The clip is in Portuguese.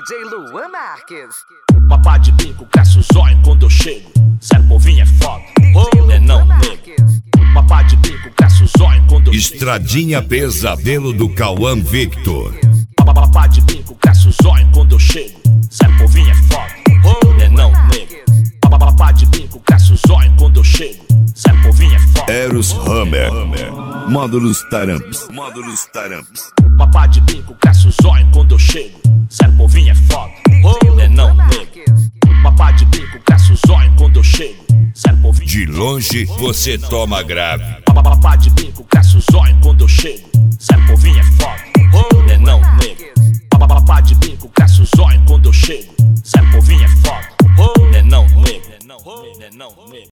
DJ Luan Marques. Papá de bico, caça o zóio quando eu chego. Zero povinho é foda, é não nego. Papá de bico, caça o zóio quando eu chego. Estradinha Pesadelo do Cauã Victor. Papá de bico, caça o zóio quando eu chego. Zero povinho é foda, é não nego. Papá de bico, caça o zóio quando eu chego. Zero povinho é foda. Eros Hammer. Módulos Taramps. Papá de bico, caça o zóio quando eu chego. Zero povinho é foda, é não nego. Papá de bico, caça o zóio quando eu chego. Zero povinho. De longe você toma grave. Papá de bico, caça o zóio quando eu chego. Zero povinho é foda, é não nego. Papá de bico, caça o zóio quando eu chego. Zero povinho é foda, é não nego.